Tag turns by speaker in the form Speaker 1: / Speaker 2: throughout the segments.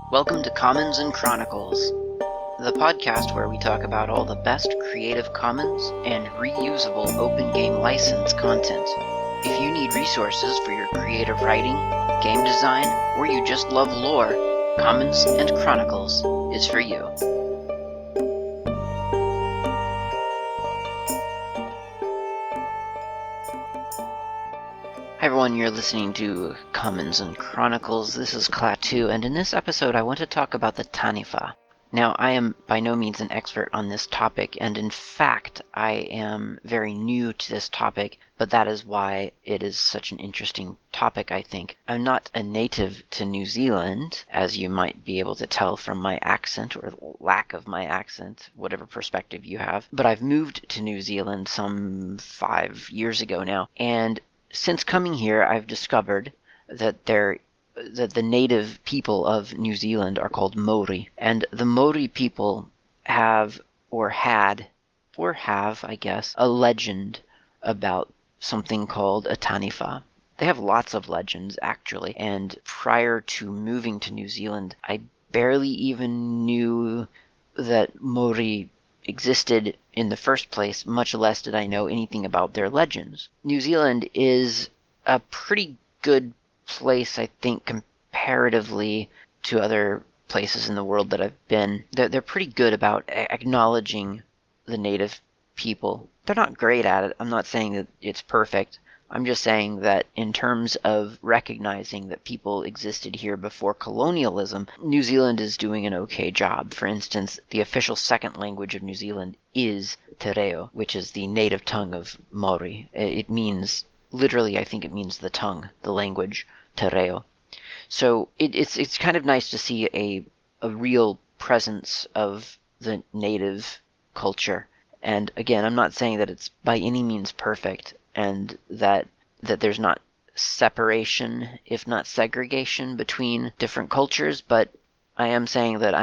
Speaker 1: Welcome to Commons and Chronicles, the podcast where we talk about all the best Creative Commons and reusable open game license content. If you need resources for your creative writing, game design, or you just love lore, Commons and Chronicles is for you. Hi everyone, you're listening to Commons and Chronicles. This is Klaatu, and in this episode I want to talk about the Tanifa. Now, I am by no means an expert on this topic, and in fact, I am very new to this topic, but that is why it is such an interesting topic, I think. I'm not a native to New Zealand, as you might be able to tell from my accent, or lack of my accent, whatever perspective you have, but I've moved to New Zealand some 5 years ago now, and since coming here, I've discovered that the native people of New Zealand are called Maori, and the Maori people have, or had, or have, I guess, a legend about something called a Tanifa. They have lots of legends, actually, and prior to moving to New Zealand, I barely even knew that Maori existed in the first place, much less did I know anything about their legends. New Zealand is a pretty good place, I think, comparatively to other places in the world that I've been. They're pretty good about acknowledging the native people. They're not great at it. I'm not saying that it's perfect. I'm just saying that in terms of recognizing that people existed here before colonialism, New Zealand is doing an okay job. For instance, the official second language of New Zealand is Te Reo, which is the native tongue of Maori. It means, literally, I think it means the tongue, the language, Te Reo. So it's kind of nice to see a real presence of the native culture. And again, I'm not saying that it's by any means perfect, and that there's not separation, if not segregation, between different cultures, but I am saying that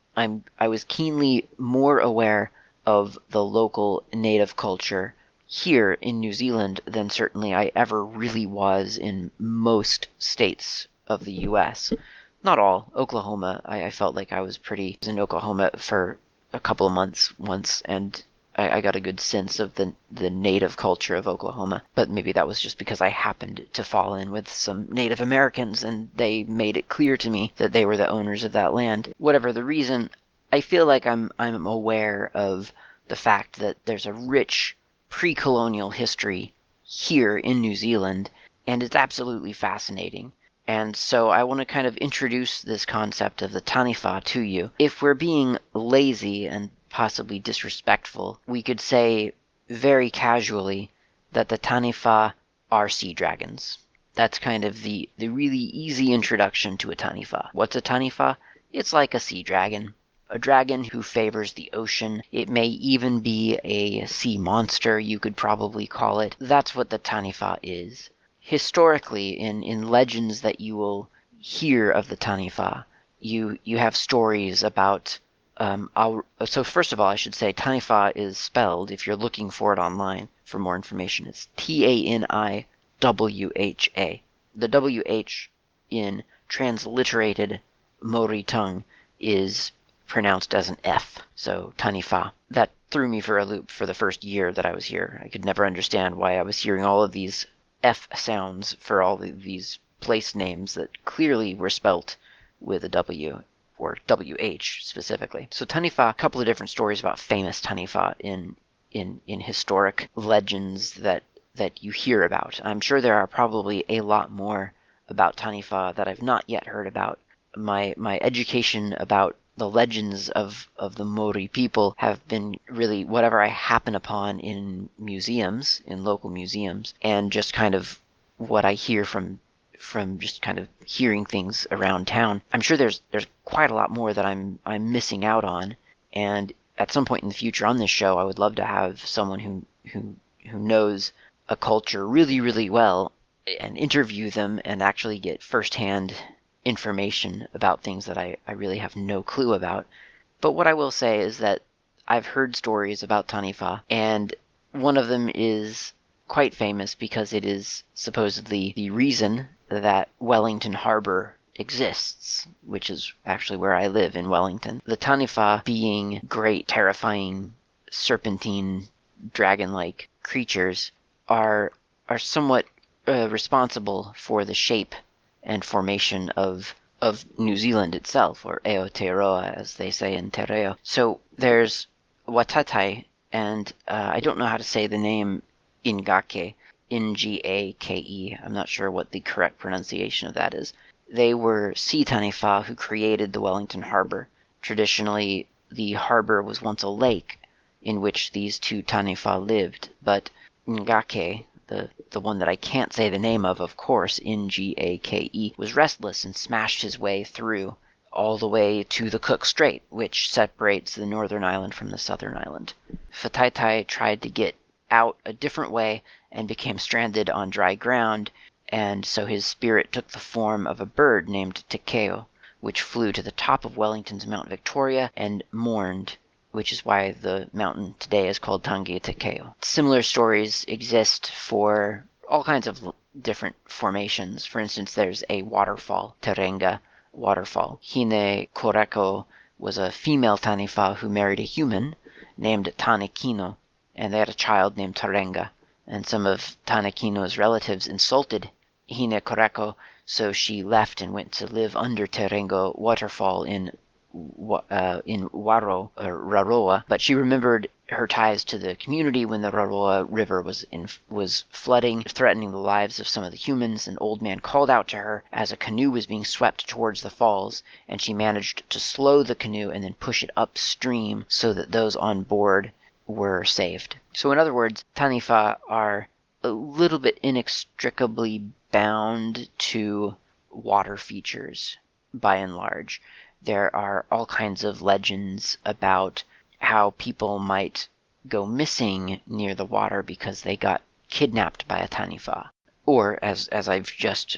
Speaker 1: I was keenly more aware of the local native culture here in New Zealand than certainly I ever really was in most states of the US. Not all. Oklahoma, I felt like I was in Oklahoma for a couple of months once, and I got a good sense of the native culture of Oklahoma, but maybe that was just because I happened to fall in with some Native Americans and they made it clear to me that they were the owners of that land. Whatever the reason, I feel like I'm aware of the fact that there's a rich pre-colonial history here in New Zealand, and it's absolutely fascinating. And so I want to kind of introduce this concept of the Tanifa to you. If we're being lazy and possibly disrespectful, we could say very casually that the Tanifa are sea dragons. That's kind of the really easy introduction to a Tanifa. What's a Tanifa? It's like a sea dragon. A dragon who favors the ocean. It may even be a sea monster, you could probably call it. That's what the Tanifa is. Historically, in legends that you will hear of the Tanifa, you have stories about so first of all, I should say Tanifa is spelled, if you're looking for it online for more information, it's Taniwha. The WH in transliterated Maori tongue is pronounced as an F, so Tanifa. That threw me for a loop for the first year that I was here. I could never understand why I was hearing all of these F sounds for all these place names that clearly were spelt with a W, or WH specifically. So Tanifa, a couple of different stories about famous Tanifa in historic legends that you hear about. I'm sure there are probably a lot more about Tanifa that I've not yet heard about. My education about the legends of the Maori people have been really whatever I happen upon in museums, in local museums, and just kind of what I hear from just kind of hearing things around town. I'm sure there's quite a lot more that I'm missing out on, and at some point in the future on this show, I would love to have someone who knows a culture really, really well and interview them and actually get firsthand information about things that I really have no clue about. But what I will say is that I've heard stories about Tanifa, and one of them is quite famous because it is supposedly the reason that Wellington Harbor exists, which is actually where I live in Wellington. The Taniwha, being great, terrifying, serpentine, dragon-like creatures, are somewhat responsible for the shape and formation of New Zealand itself, or Aotearoa, as they say in Te Reo. So there's Watatai, and I don't know how to say the name Ingake, Ngake. I'm not sure what the correct pronunciation of that is. They were sea Taniwha who created the Wellington Harbor. Traditionally, the harbor was once a lake in which these two Taniwha lived, but Ngake, the one that I can't say the name of course, Ngake, was restless and smashed his way through all the way to the Cook Strait, which separates the northern island from the southern island. Whatatai tried to get out a different way and became stranded on dry ground, and so his spirit took the form of a bird named Tekeo, which flew to the top of Wellington's Mount Victoria and mourned, which is why the mountain today is called Tangi Tekeo. Similar stories exist for all kinds of different formations. For instance, there's a waterfall, Terenga waterfall. Hine Koreko was a female Taniwha who married a human named Tanekino, and they had a child named Terenga. And some of Tanekino's relatives insulted Hine Koreko, so she left and went to live under Terenga waterfall in Waro, or Raroa, but she remembered her ties to the community when the Raroa River was flooding, threatening the lives of some of the humans. An old man called out to her as a canoe was being swept towards the falls, and she managed to slow the canoe and then push it upstream so that those on board were saved. So in other words, Taniwha are a little bit inextricably bound to water features by and large. There are all kinds of legends about how people might go missing near the water because they got kidnapped by a Taniwha. Or, as I've just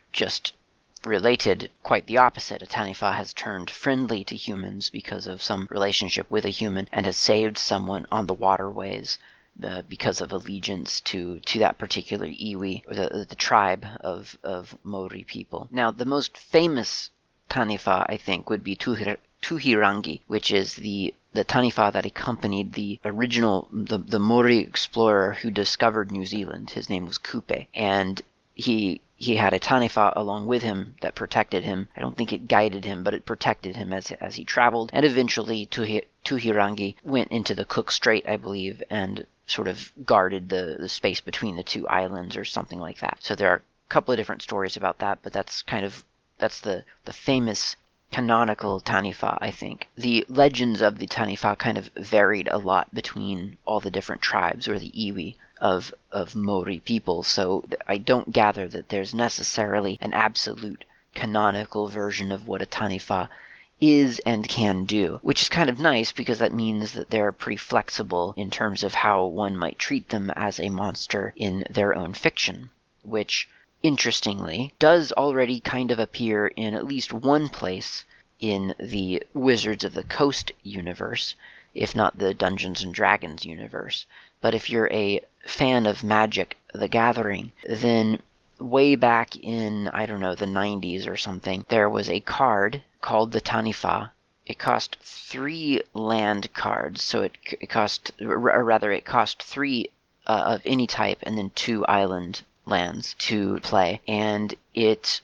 Speaker 1: related, quite the opposite. A Taniwha has turned friendly to humans because of some relationship with a human and has saved someone on the waterways because of allegiance to that particular iwi, or the tribe of Maori people. Now, the most famous Taniwha, I think, would be Tuhirangi, which is the Taniwha that accompanied the original, the Maori explorer who discovered New Zealand. His name was Kupe, and he had a Taniwha along with him that protected him. I don't think it guided him, but it protected him as he traveled. And eventually, Tuhirangi went into the Cook Strait, I believe, and sort of guarded the space between the two islands or something like that. So there are a couple of different stories about that, but that's the famous canonical Taniwha, I think. The legends of the Taniwha kind of varied a lot between all the different tribes, or the iwi, of Maori people, so I don't gather that there's necessarily an absolute canonical version of what a Taniwha is and can do, which is kind of nice because that means that they're pretty flexible in terms of how one might treat them as a monster in their own fiction, which, interestingly, does already kind of appear in at least one place in the Wizards of the Coast universe, if not the Dungeons and Dragons universe. But if you're a fan of Magic the Gathering, then way back in, I don't know, the 90s or something, there was a card called the Taniwha. It cost 3 land cards, so it cost 3 of any type and then 2 island lands to play, and its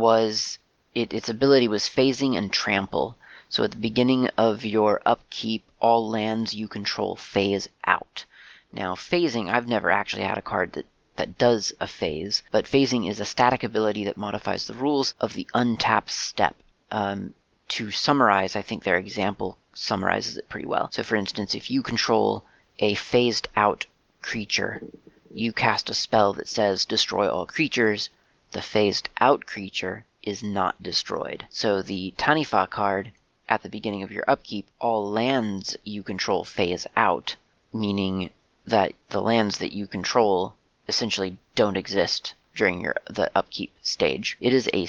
Speaker 1: ability was phasing and trample. So at the beginning of your upkeep, all lands you control phase out. Now, phasing, I've never actually had a card that does a phase, but phasing is a static ability that modifies the rules of the untap step. To summarize, I think their example summarizes it pretty well. So for instance, if you control a phased out creature, you cast a spell that says destroy all creatures, the phased out creature is not destroyed. So the Taniwha card, at the beginning of your upkeep, all lands you control phase out, meaning that the lands that you control essentially don't exist during the upkeep stage. It is a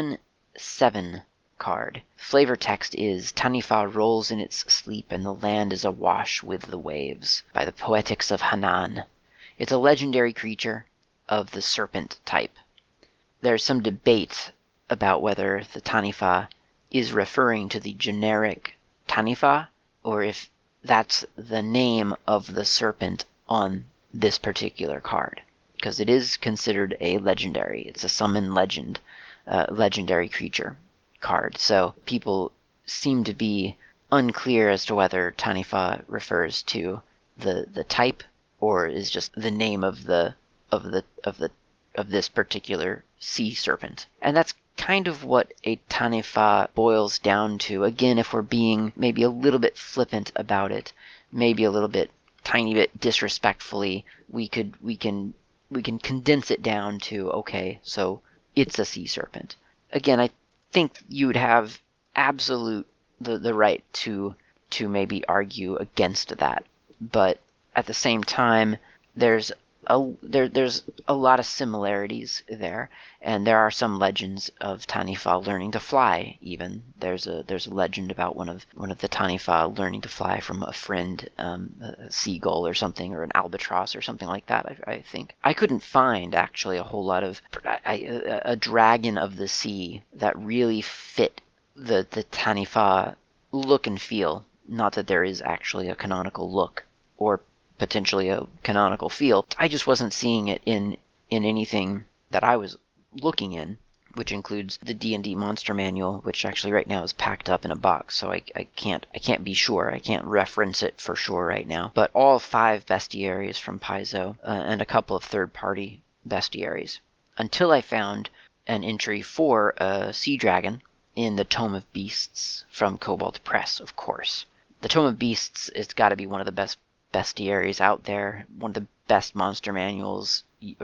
Speaker 1: 7/7 card. Flavor text is Taniwha rolls in its sleep and the land is awash with the waves, by the Poetics of Hanan. It's a legendary creature of the serpent type. There's some debate about whether the Tanifa is referring to the generic Tanifa, or if that's the name of the serpent on this particular card, because it is considered a legendary. It's a summon legend, legendary creature card. So people seem to be unclear as to whether Tanifa refers to the type or is just the name of this particular sea serpent. And that's kind of what a Tanifa boils down to. Again, if we're being maybe a little bit flippant about it, maybe a little bit tiny bit disrespectfully, we can condense it down to, okay, so it's a sea serpent. Again, I think you would have absolute the right to maybe argue against that, but at the same time, there's there's a lot of similarities there, and there are some legends of Tanifa learning to fly. Even there's a legend about one of the Tanifa learning to fly from a friend, a seagull or something, or an albatross or something like that. I think I couldn't find actually a whole lot of a dragon of the sea that really fit the Tanifa look and feel. Not that there is actually a canonical look or potentially a canonical feel. I just wasn't seeing it in anything that I was looking in, which includes the D&D Monster Manual, which actually right now is packed up in a box, so I can't be sure. I can't reference it for sure right now. But all 5 bestiaries from Paizo, and a couple of third-party bestiaries, until I found an entry for a sea dragon in the Tome of Beasts from Cobalt Press, of course. The Tome of Beasts has got to be one of the best bestiaries out there, one of the best monster manuals,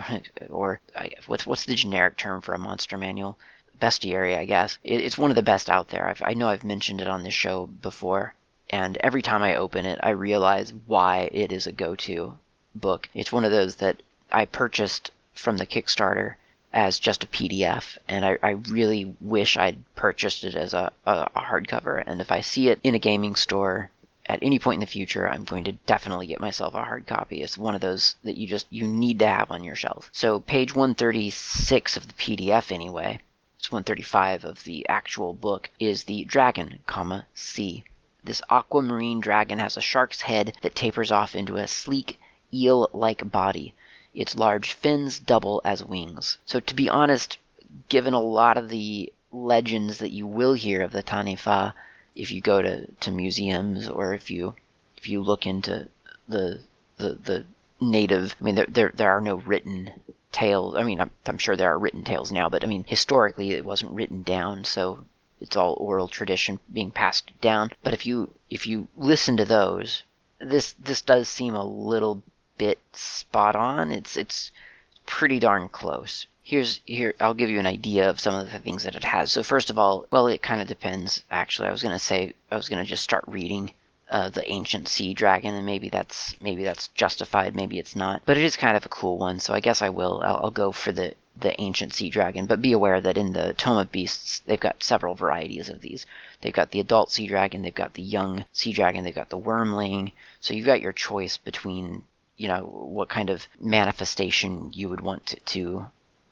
Speaker 1: or what's the generic term for a monster manual? Bestiary, I guess. It's one of the best out there. I know I've mentioned it on this show before, and every time I open it, I realize why it is a go-to book. It's one of those that I purchased from the Kickstarter as just a PDF, and I really wish I'd purchased it as a hardcover, and if I see it in a gaming store at any point in the future, I'm going to definitely get myself a hard copy. It's one of those that you need to have on your shelf. So page 136 of the PDF anyway, it's 135 of the actual book, is the dragon, C. This aquamarine dragon has a shark's head that tapers off into a sleek eel-like body. Its large fins double as wings. So to be honest, given a lot of the legends that you will hear of the Tanifa, if you go to museums, or if you look into the native, I mean, there are no written tales. I mean, I'm sure there are written tales now, but I mean, historically it wasn't written down, so it's all oral tradition being passed down. But if you listen to those, this does seem a little bit spot on. It's pretty darn close. Here, I'll give you an idea of some of the things that it has. So first of all, well, it kind of depends, actually. I was going to just start reading the Ancient Sea Dragon, and maybe that's justified, maybe it's not. But it is kind of a cool one, so I guess I'll go for the Ancient Sea Dragon. But be aware that in the Tome of Beasts, they've got several varieties of these. They've got the adult sea dragon, they've got the young sea dragon, they've got the wormling. So you've got your choice between, what kind of manifestation you would want to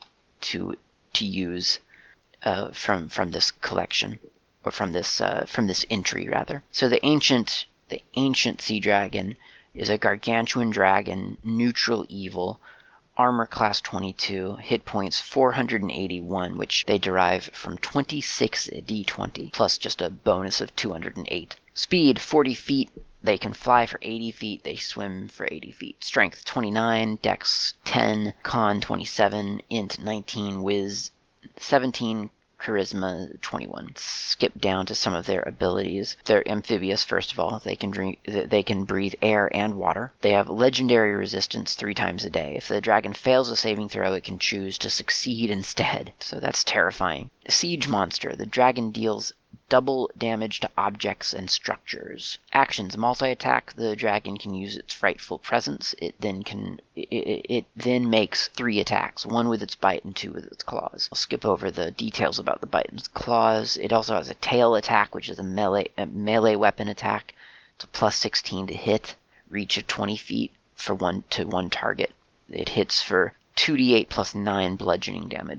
Speaker 1: use from this collection, or from this entry rather. So the ancient sea dragon is a gargantuan dragon, neutral evil, armor class 22, hit points 481, which they derive from 26 d20 plus just a bonus of 208. Speed 40 feet. They can fly for 80 feet, they swim for 80 feet. Strength 29, Dex 10, Con 27, Int 19, Wiz 17, Charisma 21. Skip down to some of their abilities. They're amphibious, first of all. They can breathe air and water. They have legendary resistance 3 times a day. If the dragon fails a saving throw, it can choose to succeed instead. So that's terrifying. Siege monster. The dragon deals double damage to objects and structures. Actions: multi-attack. The dragon can use its frightful presence. It then makes 3 attacks, 1 with its bite and 2 with its claws. I'll skip over the details about the bite and claws. It also has a tail attack, which is a melee weapon attack. It's a plus 16 to hit, reach of 20 feet for 1 target. It hits for 2d8 plus 9 bludgeoning damage.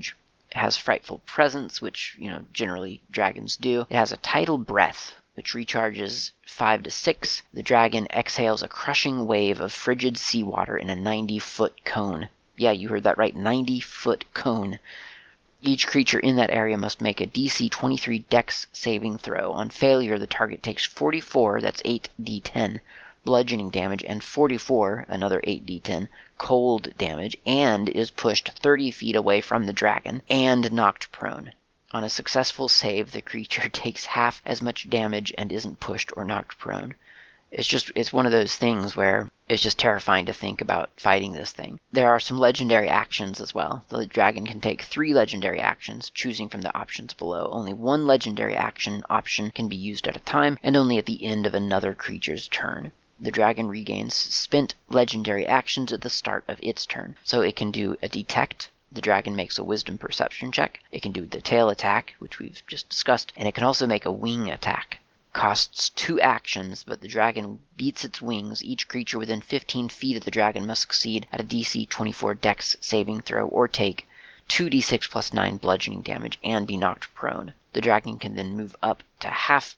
Speaker 1: It has frightful presence, which, generally dragons do. It has a tidal breath, which recharges 5 to 6. The dragon exhales a crushing wave of frigid seawater in a 90-foot cone. Yeah, you heard that right, 90-foot cone. Each creature in that area must make a DC 23 Dex saving throw. On failure, the target takes 44, that's 8d10, bludgeoning damage, and 44, another 8d10, cold damage, and is pushed 30 feet away from the dragon and knocked prone. On a successful save, the creature takes half as much damage and isn't pushed or knocked prone. It's one of those things where it's just terrifying to think about fighting this thing. There are some legendary actions as well. The dragon can take 3 legendary actions, choosing from the options below. Only 1 legendary action option can be used at a time, and only at the end of another creature's turn. The dragon regains spent legendary actions at the start of its turn. So it can do a detect. The dragon makes a wisdom perception check. It can do the tail attack, which we've just discussed, and it can also make a wing attack. Costs 2 actions, but the dragon beats its wings. Each creature within 15 feet of the dragon must succeed at a DC 24 Dex saving throw or take 2d6 plus 9 bludgeoning damage and be knocked prone. The dragon can then move up to half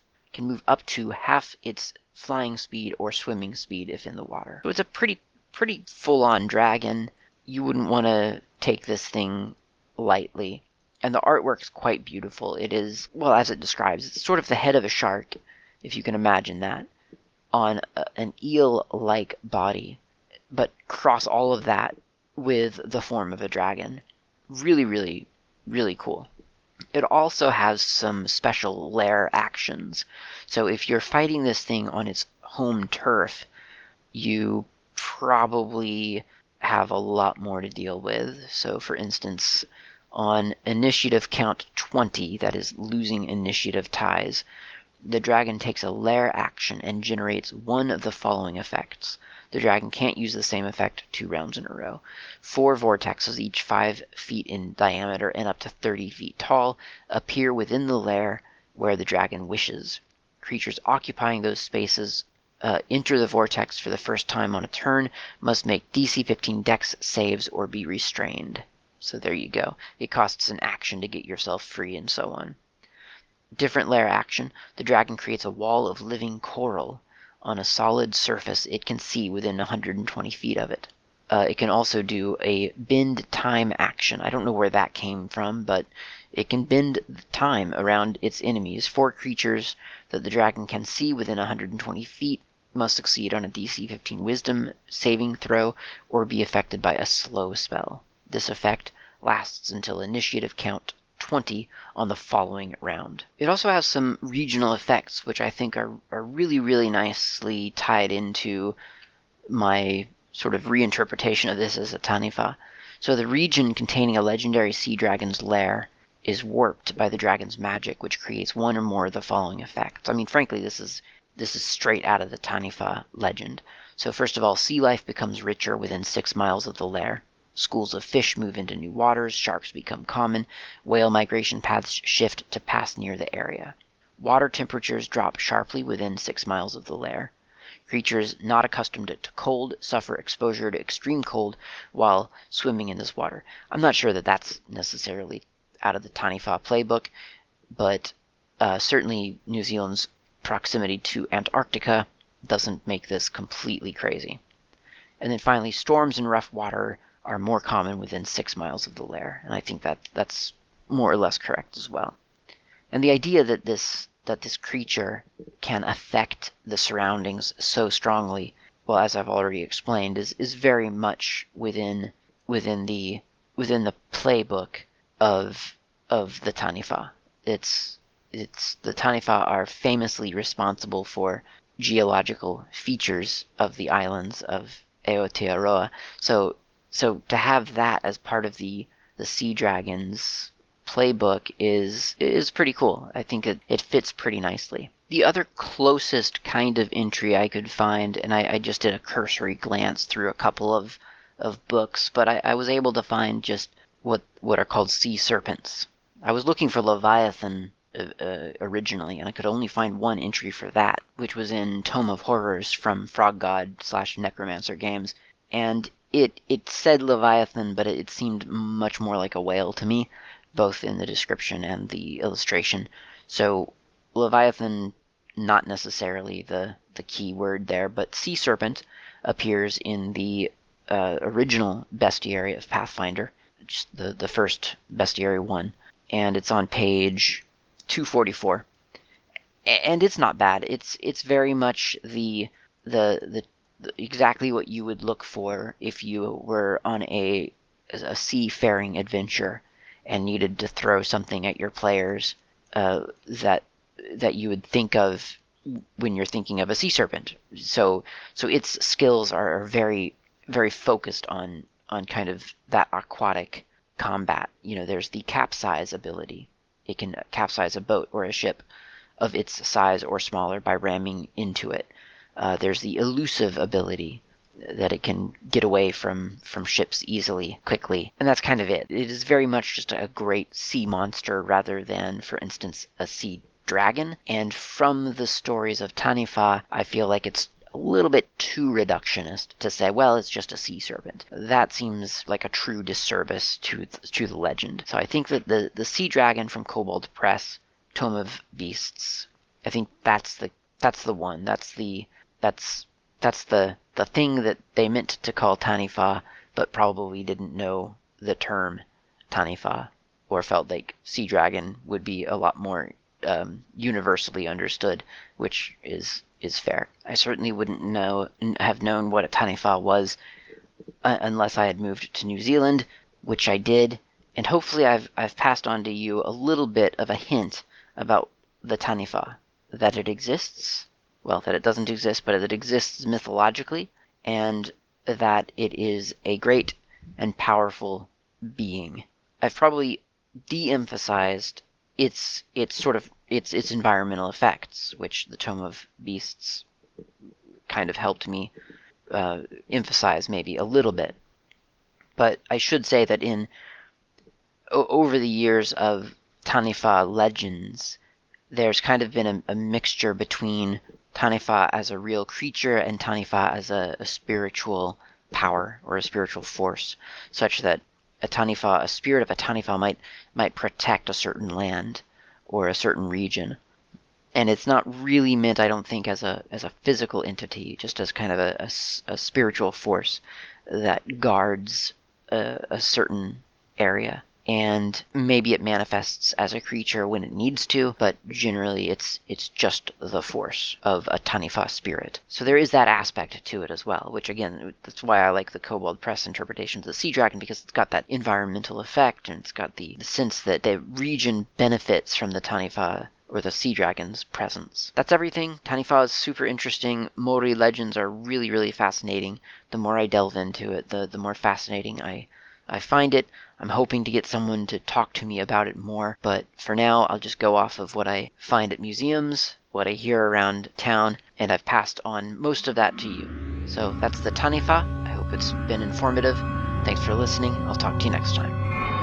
Speaker 1: its flying speed or swimming speed if in the water. So it's a pretty full-on dragon. You wouldn't want to take this thing lightly. And the artwork's quite beautiful. It is, well, as it describes, it's sort of the head of a shark, if you can imagine that, on an eel-like body, but cross all of that with the form of a dragon. Really, really, really cool. It also has some special lair actions. So if you're fighting this thing on its home turf, you probably have a lot more to deal with. So for instance, on initiative count 20, that is losing initiative ties, the dragon takes a lair action and generates one of the following effects. The dragon can't use the same effect 2 rounds in a row. 4 vortexes, each 5 feet in diameter and up to 30 feet tall, appear within the lair where the dragon wishes. Creatures occupying those spaces enter the vortex for the first time on a turn, must make DC 15 Dex saves or be restrained. So there you go. It costs an action to get yourself free and so on. Different lair action. The dragon creates a wall of living coral on a solid surface it can see within 120 feet of it. It can also do a bend time action. I don't know where that came from, but it can bend time around its enemies. 4 creatures that the dragon can see within 120 feet must succeed on a DC 15 Wisdom saving throw or be affected by a slow spell. This effect lasts until initiative count 20 on the following round. It also has some regional effects, which I think are really, really nicely tied into my sort of reinterpretation of this as a Tanifa. So the region containing a legendary sea dragon's lair is warped by the dragon's magic, which creates one or more of the following effects. I mean, frankly, this is straight out of the Tanifa legend. So first of all, sea life becomes richer within 6 miles of the lair. Schools of fish move into new waters, sharks become common, whale migration paths shift to pass near the area. Water temperatures drop sharply within 6 miles of the lair. Creatures not accustomed to cold suffer exposure to extreme cold while swimming in this water. I'm not sure that that's necessarily out of the Tanifa playbook, but certainly New Zealand's proximity to Antarctica doesn't make this completely crazy. And then finally, storms in rough water are more common within 6 miles of the lair, and I think that's more or less correct as well. And the idea that this creature can affect the surroundings so strongly, well, as I've already explained, is very much within the playbook of the Tanifa. It's the Tanifa are famously responsible for geological features of the islands of Aotearoa. So to have that as part of the Sea Dragon's playbook is pretty cool. I think it fits pretty nicely. The other closest kind of entry I could find, and I just did a cursory glance through a couple of books, but I was able to find just what are called sea serpents. I was looking for Leviathan originally, and I could only find one entry for that, which was in Tome of Horrors from Frog God / Necromancer Games, and it said Leviathan, but it seemed much more like a whale to me. both in the description and the illustration. So Leviathan, not necessarily the key word there, but sea serpent appears in the original bestiary of Pathfinder, just the first bestiary one, and it's on page 244. And it's not bad. It's very much the exactly what you would look for if you were on a seafaring adventure and needed to throw something at your players that you would think of when you're thinking of a sea serpent. So its skills are very very focused on kind of that aquatic combat. There's the capsize ability. It can capsize a boat or a ship of its size or smaller by ramming into it. There's the elusive ability that it can get away from ships easily, quickly, and that's kind of it. It is very much just a great sea monster rather than, for instance, a sea dragon. And from the stories of Tanifa, I feel like it's a little bit too reductionist to say, well, it's just a sea serpent. That seems like a true disservice to the legend. So I think that the sea dragon from Kobold Press, Tome of Beasts, I think that's the one. That's the thing that they meant to call Tanifa, but probably didn't know the term Tanifa, or felt like sea dragon would be a lot more universally understood, which is fair. I certainly wouldn't have known what a Tanifa was unless I had moved to New Zealand, which I did, and hopefully I've passed on to you a little bit of a hint about the Tanifa, that it exists, well, that it doesn't exist, but that it exists mythologically, and that it is a great and powerful being. I've probably de-emphasized its environmental effects, which the Tome of Beasts kind of helped me emphasize maybe a little bit. But I should say that over the years of Tanifa legends, there's kind of been a mixture between Tanifa as a real creature and Tanifa as a spiritual power or a spiritual force, such that a spirit of a Tanifa might protect a certain land or a certain region. And it's not really meant, I don't think, as a physical entity, just as kind of a spiritual force that guards a certain area. And maybe it manifests as a creature when it needs to, but generally it's just the force of a Tanifa spirit. So there is that aspect to it as well, which again, that's why I like the Kobold Press interpretation of the sea dragon, because it's got that environmental effect, and it's got the sense that the region benefits from the Tanifa or the sea dragon's presence. That's everything. Tanifa is super interesting. Maori legends are really, really fascinating. The more I delve into it, the more fascinating I find it. I'm hoping to get someone to talk to me about it more, but for now I'll just go off of what I find at museums, what I hear around town, and I've passed on most of that to you. So that's the Tanifa. I hope it's been informative. Thanks for listening. I'll talk to you next time.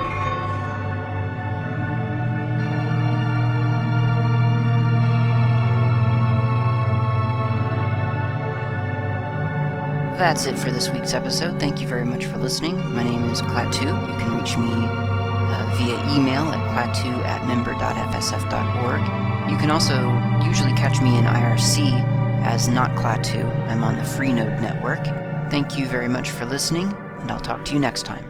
Speaker 1: That's it for this week's episode. Thank you very much for listening. My name is Klaatu. You can reach me via email at klaatu@member.fsf.org. You can also usually catch me in IRC as Not Klaatu. I'm on the Freenode network. Thank you very much for listening, and I'll talk to you next time.